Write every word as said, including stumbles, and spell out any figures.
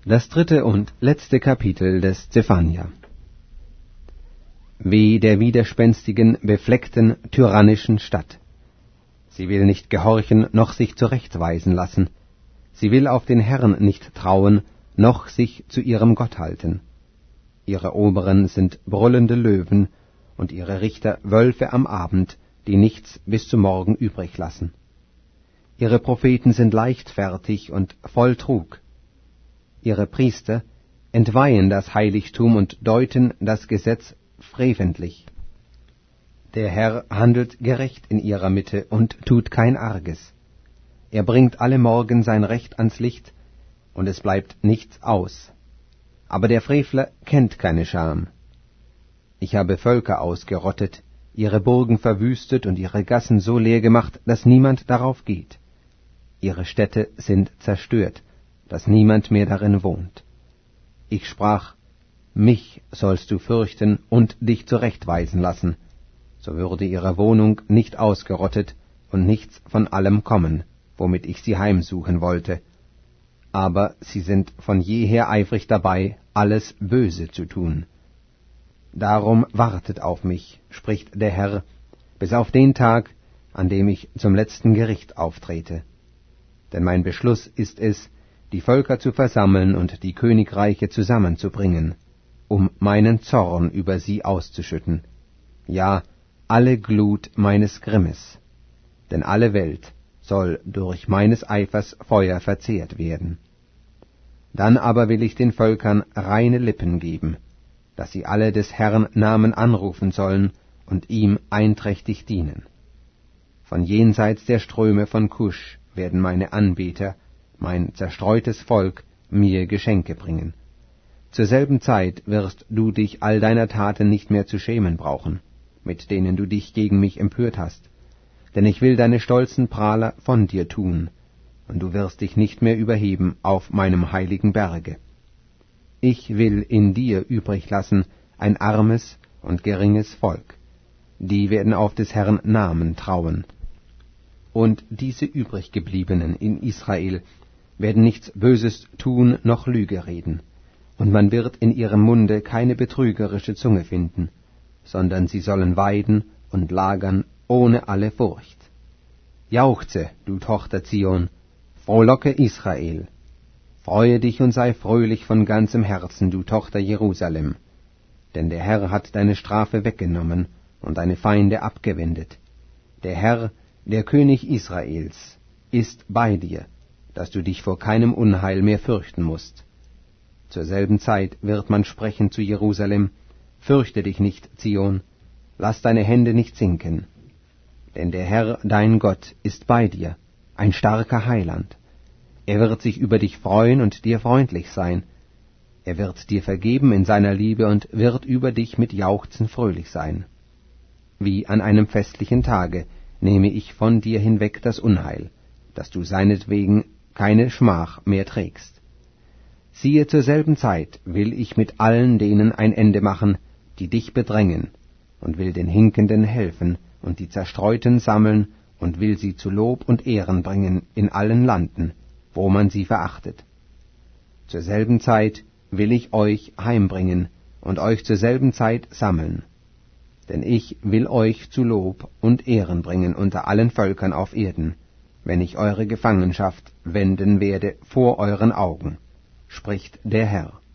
Das dritte und letzte Kapitel des Zephania. Weh der widerspenstigen, befleckten, tyrannischen Stadt. Sie will nicht gehorchen, noch sich zurechtweisen lassen. Sie will auf den Herrn nicht trauen, noch sich zu ihrem Gott halten. Ihre Oberen sind brüllende Löwen und ihre Richter Wölfe am Abend, die nichts bis zum Morgen übrig lassen. Ihre Propheten sind leichtfertig und voll Trug. Ihre Priester entweihen das Heiligtum und deuten das Gesetz freventlich. Der Herr handelt gerecht in ihrer Mitte und tut kein Arges. Er bringt alle Morgen sein Recht ans Licht, und es bleibt nichts aus. Aber der Frevler kennt keine Scham. Ich habe Völker ausgerottet, ihre Burgen verwüstet und ihre Gassen so leer gemacht, dass niemand darauf geht. Ihre Städte sind zerstört, dass niemand mehr darin wohnt. Ich sprach, mich sollst du fürchten und dich zurechtweisen lassen, so würde ihre Wohnung nicht ausgerottet und nichts von allem kommen, womit ich sie heimsuchen wollte. Aber sie sind von jeher eifrig dabei, alles Böse zu tun. Darum wartet auf mich, spricht der Herr, bis auf den Tag, an dem ich zum letzten Gericht auftrete. Denn mein Beschluss ist es, die Völker zu versammeln und die Königreiche zusammenzubringen, um meinen Zorn über sie auszuschütten, ja, alle Glut meines Grimmes, denn alle Welt soll durch meines Eifers Feuer verzehrt werden. Dann aber will ich den Völkern reine Lippen geben, dass sie alle des Herrn Namen anrufen sollen und ihm einträchtig dienen. Von jenseits der Ströme von Kusch werden meine Anbeter, mein zerstreutes Volk, mir Geschenke bringen. Zur selben Zeit wirst du dich all deiner Taten nicht mehr zu schämen brauchen, mit denen du dich gegen mich empört hast, denn ich will deine stolzen Prahler von dir tun, und du wirst dich nicht mehr überheben auf meinem heiligen Berge. Ich will in dir übrig lassen ein armes und geringes Volk, die werden auf des Herrn Namen trauen. Und diese übriggebliebenen in Israel werden nichts Böses tun noch Lüge reden, und man wird in ihrem Munde keine betrügerische Zunge finden, sondern sie sollen weiden und lagern ohne alle Furcht. Jauchze, du Tochter Zion, frohlocke Israel, freue dich und sei fröhlich von ganzem Herzen, du Tochter Jerusalem, denn der Herr hat deine Strafe weggenommen und deine Feinde abgewendet. Der Herr, der König Israels, ist bei dir, dass du dich vor keinem Unheil mehr fürchten musst. Zur selben Zeit wird man sprechen zu Jerusalem, fürchte dich nicht, Zion, lass deine Hände nicht sinken. Denn der Herr, dein Gott, ist bei dir, ein starker Heiland. Er wird sich über dich freuen und dir freundlich sein. Er wird dir vergeben in seiner Liebe und wird über dich mit Jauchzen fröhlich sein. Wie an einem festlichen Tage nehme ich von dir hinweg das Unheil, dass du seinetwegen keine Schmach mehr trägst. Siehe, zur selben Zeit will ich mit allen denen ein Ende machen, die dich bedrängen, und will den Hinkenden helfen und die Zerstreuten sammeln und will sie zu Lob und Ehren bringen in allen Landen, wo man sie verachtet. Zur selben Zeit will ich euch heimbringen und euch zur selben Zeit sammeln. Denn ich will euch zu Lob und Ehren bringen unter allen Völkern auf Erden, wenn ich eure Gefangenschaft wenden werde vor euren Augen, spricht der Herr.